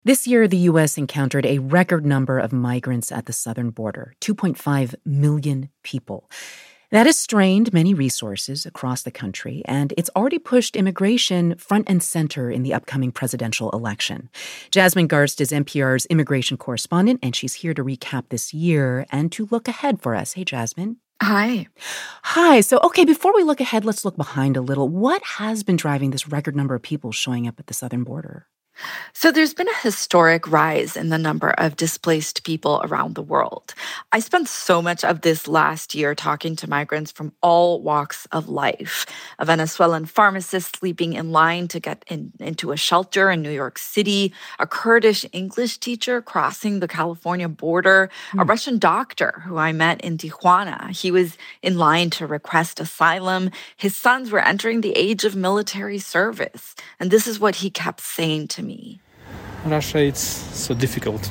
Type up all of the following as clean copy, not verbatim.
This year, the U.S. encountered a record number of migrants at the southern border, 2.5 million people. That has strained many resources across the country, and it's already pushed immigration front and center in the upcoming presidential election. Jasmine Garsd is NPR's immigration correspondent, and she's here to recap this year and to look ahead for us. Hey, Jasmine. Hi. Hi. So, okay, before we look ahead, let's look behind a little. What has been driving this record number of people showing up at the southern border? So there's been a historic rise in the number of displaced people around the world. I spent so much of this last year talking to migrants from all walks of life. A Venezuelan pharmacist sleeping in line to get into a shelter in New York City, a Kurdish English teacher crossing the California border, a Russian doctor who I met in Tijuana. He was in line to request asylum. His sons were entering the age of military service. And this is what he kept saying to me. Russia, it's so difficult.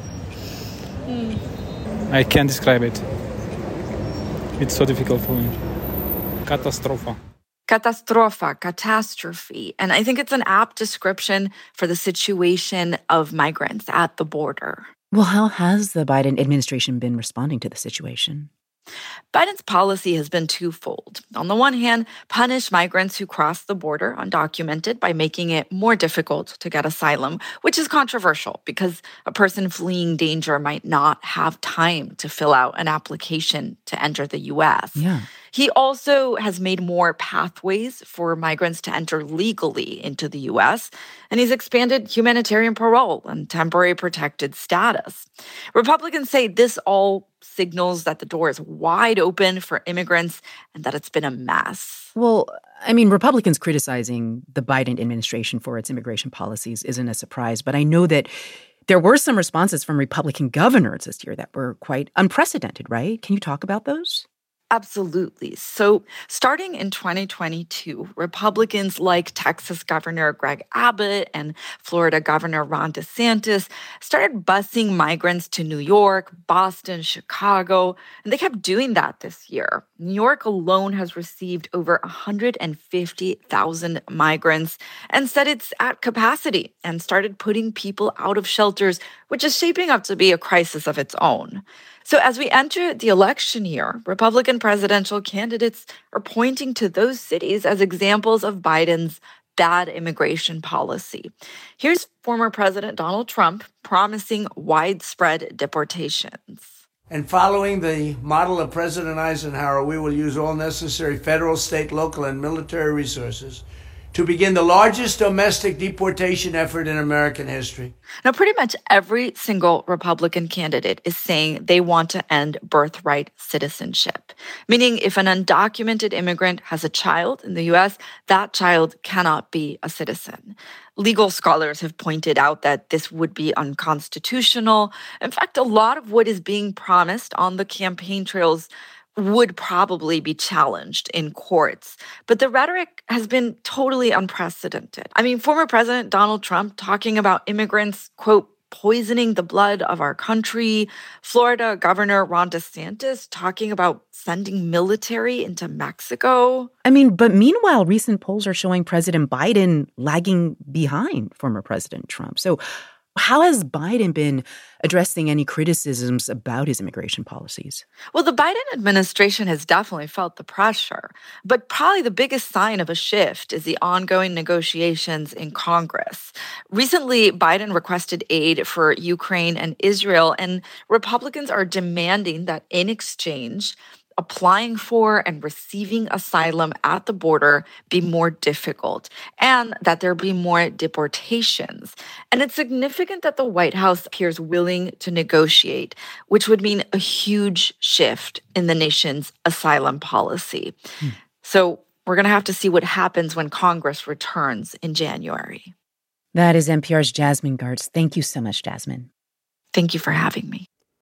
I can't describe it. It's so difficult for me. Catastrophe. And I think it's an apt description for the situation of migrants at the border. Well, how has the Biden administration been responding to the situation? Biden's policy has been twofold. On the one hand, punish migrants who cross the border undocumented by making it more difficult to get asylum, which is controversial because a person fleeing danger might not have time to fill out an application to enter the U.S. Yeah. He also has made more pathways for migrants to enter legally into the U.S., and he's expanded humanitarian parole and temporary protected status. Republicans say this all signals that the door is wide open for immigrants and that it's been a mess. Well, I mean, Republicans criticizing the Biden administration for its immigration policies isn't a surprise, but I know that there were some responses from Republican governors this year that were quite unprecedented, right? Can you talk about those? Absolutely. So starting in 2022, Republicans like Texas Governor Greg Abbott and Florida Governor Ron DeSantis started busing migrants to New York, Boston, Chicago, and they kept doing that this year. New York alone has received over 150,000 migrants and said it's at capacity and started putting people out of shelters, which is shaping up to be a crisis of its own. So as we enter the election year, Republican presidential candidates are pointing to those cities as examples of Biden's bad immigration policy. Here's former President Donald Trump promising widespread deportations. And following the model of President Eisenhower, we will use all necessary federal, state, local, and military resources to begin the largest domestic deportation effort in American history. Now, pretty much every single Republican candidate is saying they want to end birthright citizenship, meaning if an undocumented immigrant has a child in the U.S., that child cannot be a citizen. Legal scholars have pointed out that this would be unconstitutional. In fact, a lot of what is being promised on the campaign trails would probably be challenged in courts. But the rhetoric has been totally unprecedented. I mean, former President Donald Trump talking about immigrants, quote, poisoning the blood of our country. Florida Governor Ron DeSantis talking about sending military into Mexico. I mean, but meanwhile, recent polls are showing President Biden lagging behind former President Trump. So how has Biden been addressing any criticisms about his immigration policies? Well, the Biden administration has definitely felt the pressure, but probably the biggest sign of a shift is the ongoing negotiations in Congress. Recently, Biden requested aid for Ukraine and Israel, and Republicans are demanding that in exchange, applying for and receiving asylum at the border be more difficult and that there be more deportations. And it's significant that the White House appears willing to negotiate, which would mean a huge shift in the nation's asylum policy. So we're going to have to see what happens when Congress returns in January. That is NPR's Jasmine Garsd. Thank you so much, Jasmine. Thank you for having me.